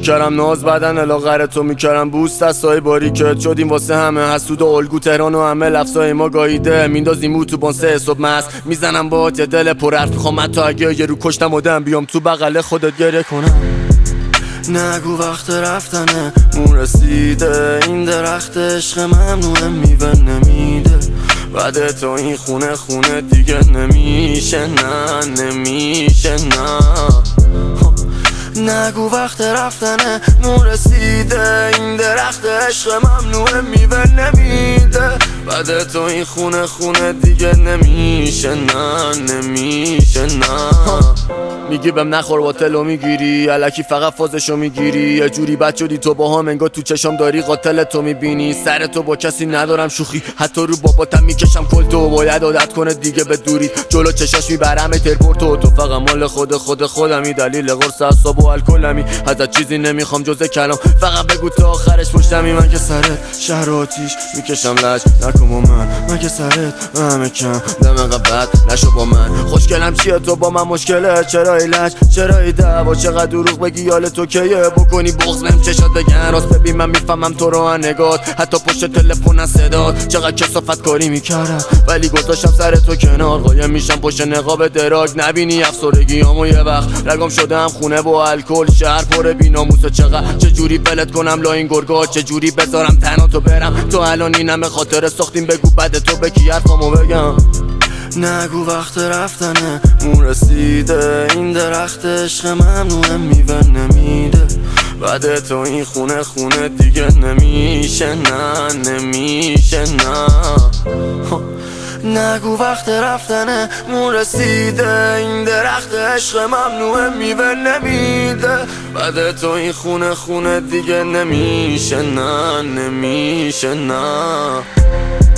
میکردم ناز بدن الاغر تو میکردم بوست دستای باریکت شدیم واسه همه حسود و الگو تهران و همه لفظای ما گاییده میندازیم او تو بانسه صبح مست میزنم با یه دل پر حرف میخوام حتی اگه یه رو کشتم آدم بیام تو بغل خودت گریه کنم نگو وقت رفتنه مون رسیده این درخت عشق ممنوعه میوه نمیده بعد تو این خونه دیگه نمیشه نه نمیشه نه نگو وقت رفتنه مون رسیده این درخت عشق ممنوعه میوه نمیده بعد تو این خونه دیگه نمیشه نه نمیشه نه میگی بهم نخور باطلو میگیری الکی فقط فازشو میگیری یه جوری بد شدی تو با هم انگار تو چشام داری قاتل تو میبینی سر تو با کسی ندارم شوخی حتی رو باباتم میکشم کل تو باید عادت کنه دیگه به دوری جلو چشاش میبرم ترپورتو تو فقط مال خودمی دلیل قرص اعصاب و الکلمی ازت چیزی نمیخوام جز کلام فقط بگو تا آخرش پشتمی من که سرت شهر آتیش میکشم لج نکن با من که سرت همه کم دم قبط نشو با من خوشگلم چیه تو با من مشکله چرا لج چرا دعوا چقدر دروغ بگی یال تو کیه بکنی بغض بهم چشات بگن راست ببین من میفهمم تو رو نگات حتی پشت تلفن صدات چقدر کثافت کاری میکردم ولی گذاشتم سر تو کنار قایم میشم پشت نقاب دراگ نبینی افسردگیامو یه وقت رگام شدم خونه با الکل شهر پر بی‌ناموسه چقدر چه جوری ولت کنم لا این گرگا چه جوری بذارم تنها تو برم تو الان اینم خاطر ساختیم بگو بعد تو به کی حرفامو بگم نگو وقت رفتنه مون رسیده این درخت عشق ممنوعه میوه نمیده بعد تو این خونه دیگه نمیشه نه نمیشه نه نگو وقت رفتنه مون رسیده این درخت عشق ممنوعه میوه نمیده بعد تو این خونه دیگه نمیشه نه نمیشه نه